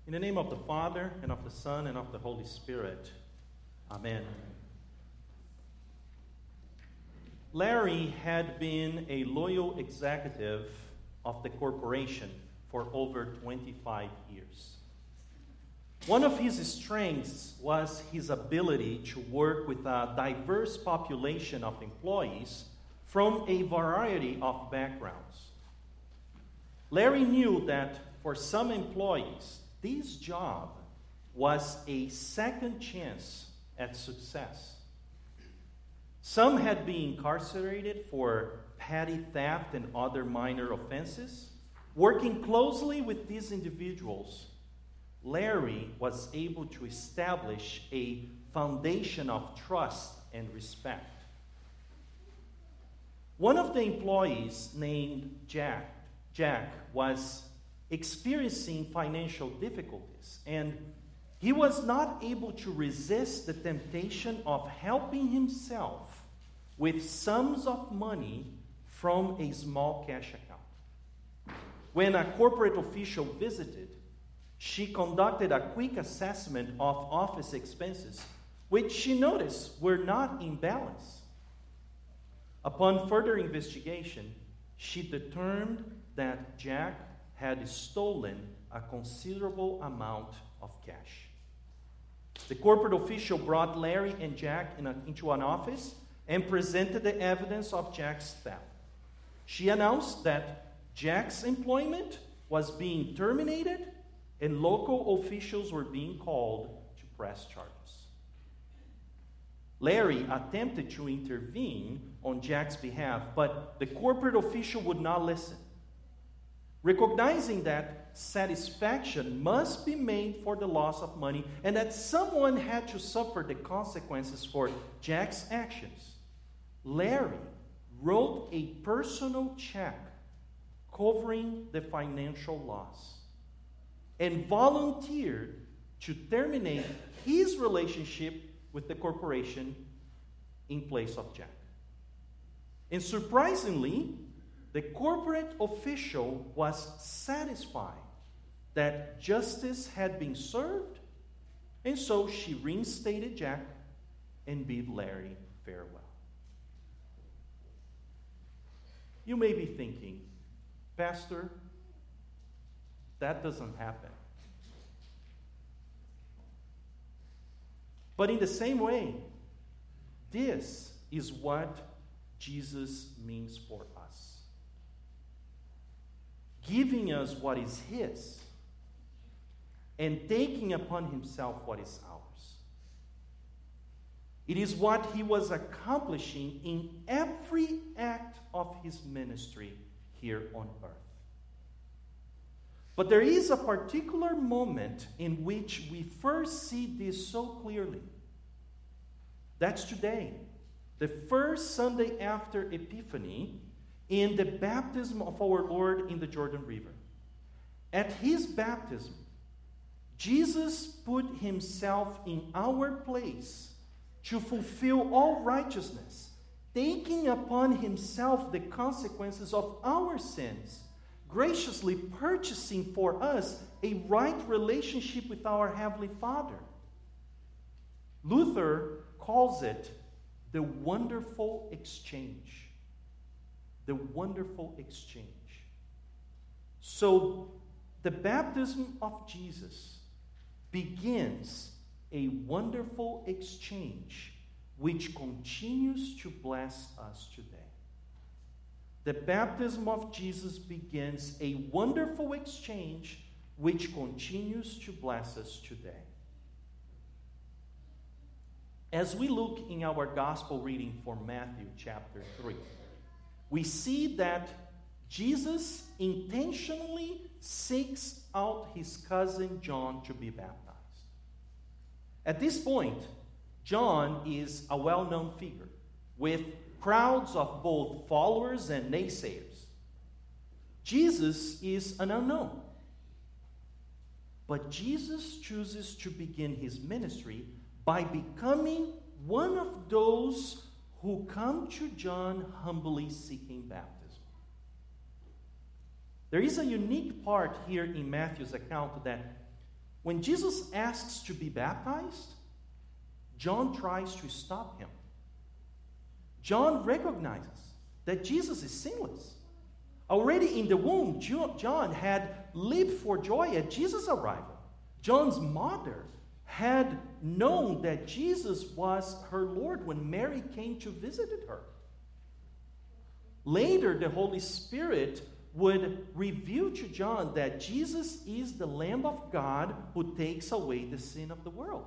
In the name of the Father, and of the Son, and of the Holy Spirit. Amen. Larry had been a loyal executive of the corporation for over 25 years. One of his strengths was his ability to work with a diverse population of employees from a variety of backgrounds. Larry knew that for some employees, this job was a second chance at success. Some had been incarcerated for petty theft and other minor offenses. Working closely with these individuals, Larry was able to establish a foundation of trust and respect. One of the employees, named Jack was experiencing financial difficulties, and he was not able to resist the temptation of helping himself with sums of money from a small cash account. When a corporate official visited, she conducted a quick assessment of office expenses, which she noticed were not in balance. Upon further investigation, she determined that Jack had stolen a considerable amount of cash. The corporate official brought Larry and Jack into an office and presented the evidence of Jack's theft. She announced that Jack's employment was being terminated and local officials were being called to press charges. Larry attempted to intervene on Jack's behalf, but the corporate official would not listen. Recognizing that satisfaction must be made for the loss of money and that someone had to suffer the consequences for Jack's actions, Larry wrote a personal check covering the financial loss and volunteered to terminate his relationship with the corporation in place of Jack. And surprisingly, the corporate official was satisfied that justice had been served, and so she reinstated Jack and bid Larry farewell. You may be thinking, Pastor, that doesn't happen. But in the same way, this is what Jesus means for us. Giving us what is His and taking upon Himself what is ours. It is what He was accomplishing in every act of His ministry here on earth. But there is a particular moment in which we first see this so clearly. That's today, the first Sunday after Epiphany, in the baptism of our Lord in the Jordan River. At His baptism, Jesus put Himself in our place to fulfill all righteousness, taking upon Himself the consequences of our sins, graciously purchasing for us a right relationship with our Heavenly Father. Luther calls it the wonderful exchange. The wonderful exchange. So, the baptism of Jesus begins a wonderful exchange which continues to bless us today. The baptism of Jesus begins a wonderful exchange which continues to bless us today. As we look in our gospel reading for Matthew chapter 3, we see that Jesus intentionally seeks out his cousin John to be baptized. At this point, John is a well-known figure with crowds of both followers and naysayers. Jesus is an unknown. But Jesus chooses to begin his ministry by becoming one of those who come to John humbly seeking baptism. There is a unique part here in Matthew's account that when Jesus asks to be baptized, John tries to stop him. John recognizes that Jesus is sinless. Already in the womb, John had leaped for joy at Jesus' arrival. John's mother had known that Jesus was her Lord when Mary came to visit her. Later, the Holy Spirit would reveal to John that Jesus is the Lamb of God who takes away the sin of the world.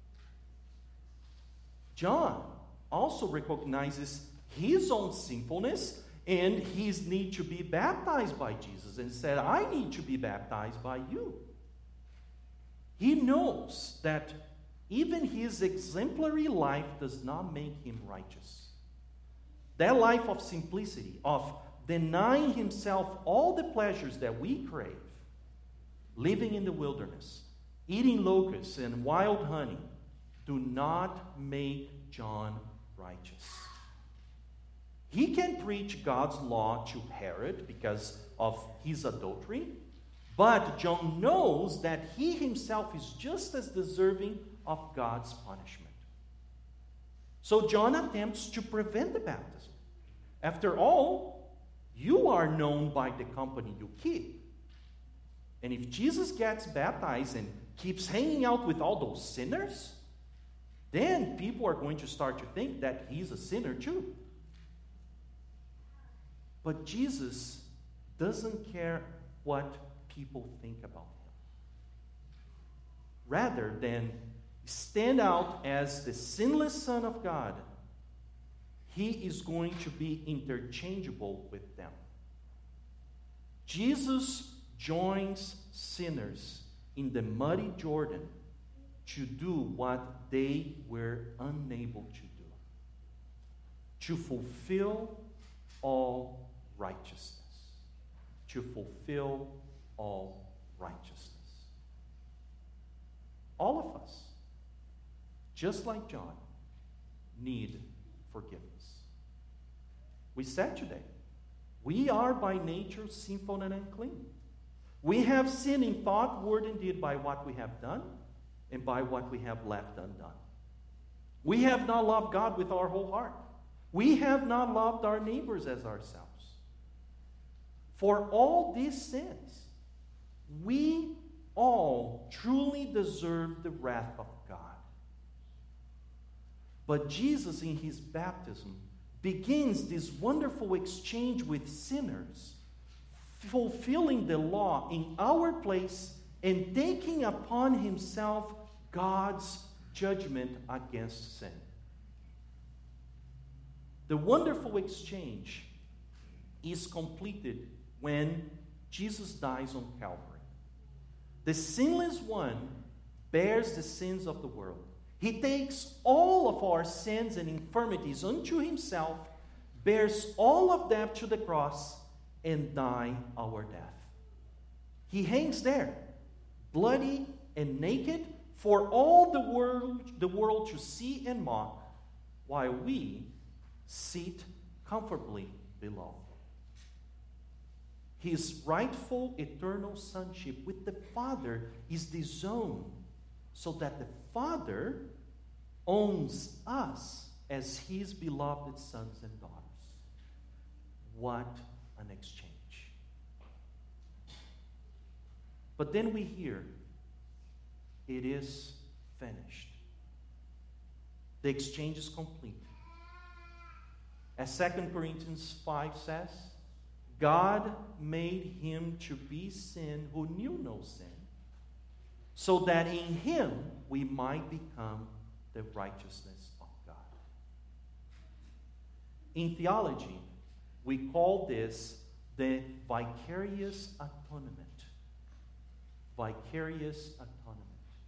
John also recognizes his own sinfulness and his need to be baptized by Jesus, and said, I need to be baptized by you. He knows that even his exemplary life does not make him righteous. That life of simplicity, of denying himself all the pleasures that we crave, living in the wilderness, eating locusts and wild honey, do not make John righteous. He can preach God's law to Herod because of his adultery, but John knows that he himself is just as deserving of God's punishment. So John attempts to prevent the baptism. After all, you are known by the company you keep. And if Jesus gets baptized and keeps hanging out with all those sinners, then people are going to start to think that he's a sinner too. But Jesus doesn't care what people think about him. Rather than stand out as the sinless Son of God, he is going to be interchangeable with them. Jesus joins sinners in the muddy Jordan to do what they were unable to do, to fulfill all righteousness. To fulfill all righteousness. All of us, just like John, need forgiveness. We said today, we are by nature sinful and unclean. We have sinned in thought, word, and deed by what we have done and by what we have left undone. We have not loved God with our whole heart. We have not loved our neighbors as ourselves. For all these sins, we all truly deserve the wrath of God. But Jesus, in his baptism, begins this wonderful exchange with sinners, fulfilling the law in our place and taking upon himself God's judgment against sin. The wonderful exchange is completed when Jesus dies on Calvary. The sinless one bears the sins of the world. He takes all of our sins and infirmities unto himself, bears all of them to the cross, and dies our death. He hangs there, bloody and naked, for all the world to see and mock, while we sit comfortably below. His rightful eternal sonship with the Father is disowned, so that the Father owns us as his beloved sons and daughters. What an exchange. But then we hear, it is finished. The exchange is complete. As 2 Corinthians 5 says, God made him to be sin who knew no sin, so that in him we might become the righteousness of God. In theology, we call this the vicarious atonement. Vicarious atonement.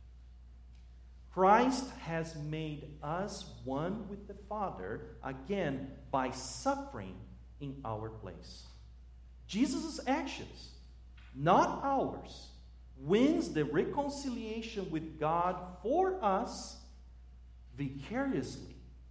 Christ has made us one with the Father, again, by suffering in our place. Jesus' actions, not ours, wins the reconciliation with God for us vicariously.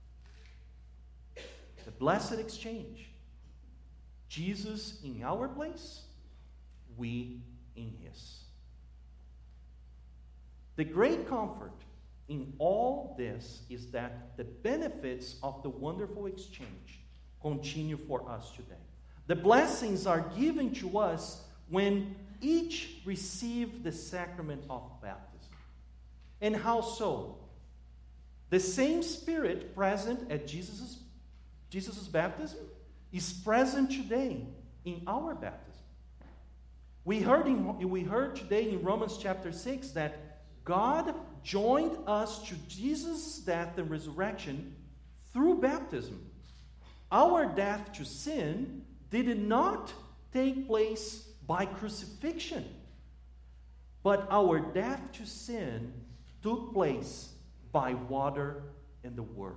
The blessed exchange. Jesus in our place, we in his. The great comfort in all this is that the benefits of the wonderful exchange continue for us today. The blessings are given to us when each receive the sacrament of baptism. And how so? The same Spirit present at Jesus' baptism is present today in our baptism. We heard today in Romans chapter 6 that God joined us to Jesus' death and resurrection through baptism. Our death to sin did not take place by crucifixion, but our death to sin took place by water and the Word.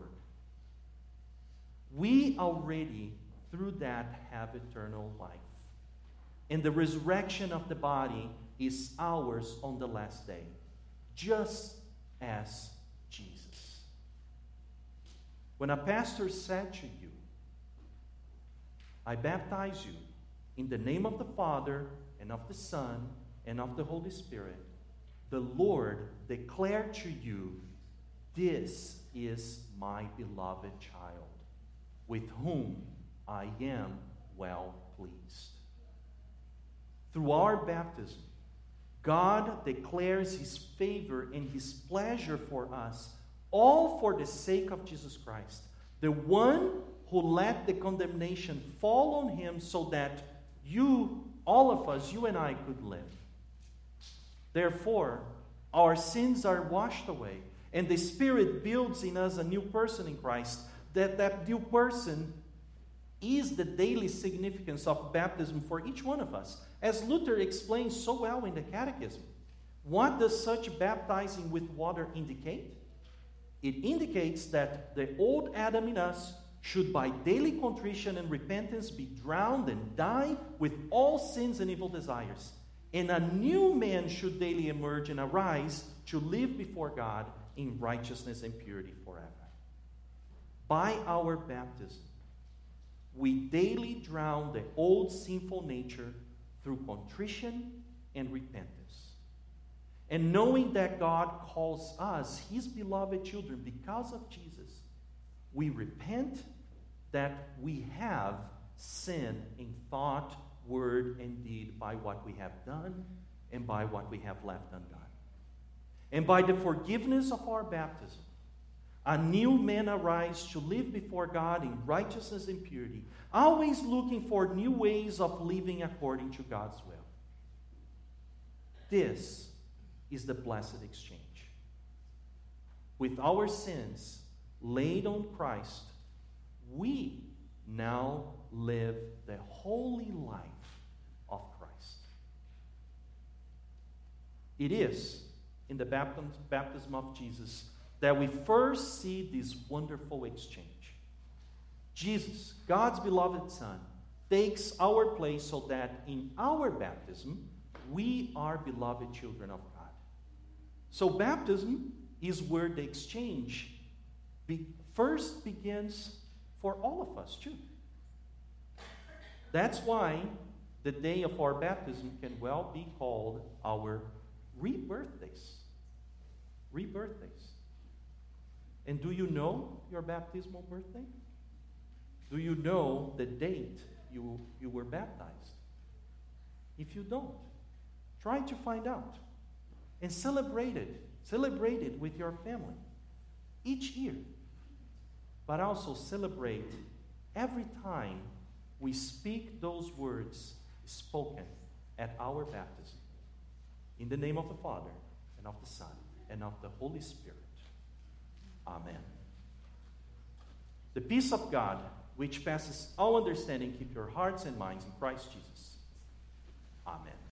We already, through that, have eternal life. And the resurrection of the body is ours on the last day, just as Jesus. When a pastor said to you, I baptize you in the name of the Father and of the Son and of the Holy Spirit, the Lord declared to you, this is my beloved child, with whom I am well pleased. Through our baptism, God declares His favor and His pleasure for us, all for the sake of Jesus Christ, the one who let the condemnation fall on Him so that you, all of us, you and I, could live. Therefore, our sins are washed away, and the Spirit builds in us a new person in Christ. That new person is the daily significance of baptism for each one of us. As Luther explains so well in the Catechism, what does such baptizing with water indicate? It indicates that the old Adam in us should by daily contrition and repentance be drowned and die with all sins and evil desires. And a new man should daily emerge and arise to live before God in righteousness and purity forever. By our baptism, we daily drown the old sinful nature through contrition and repentance. And knowing that God calls us His beloved children because of Jesus, we repent that we have sinned in thought, word, and deed by what we have done and by what we have left undone. And by the forgiveness of our baptism, a new man arises to live before God in righteousness and purity, always looking for new ways of living according to God's will. This is the blessed exchange. With our sins laid on Christ, we now live the holy life of Christ. It is in the baptism of Jesus that we first see this wonderful exchange. Jesus, God's beloved Son, takes our place so that in our baptism, we are beloved children of God. So baptism is where the exchange first begins for all of us too. That's why the day of our baptism can well be called our rebirthdays. Rebirthdays. And do you know your baptismal birthday? Do you know the date you were baptized? If you don't, try to find out. And celebrate it. Celebrate it with your family each year. But also celebrate every time we speak those words spoken at our baptism. In the name of the Father, and of the Son, and of the Holy Spirit. Amen. The peace of God, which passes all understanding, keep your hearts and minds in Christ Jesus. Amen.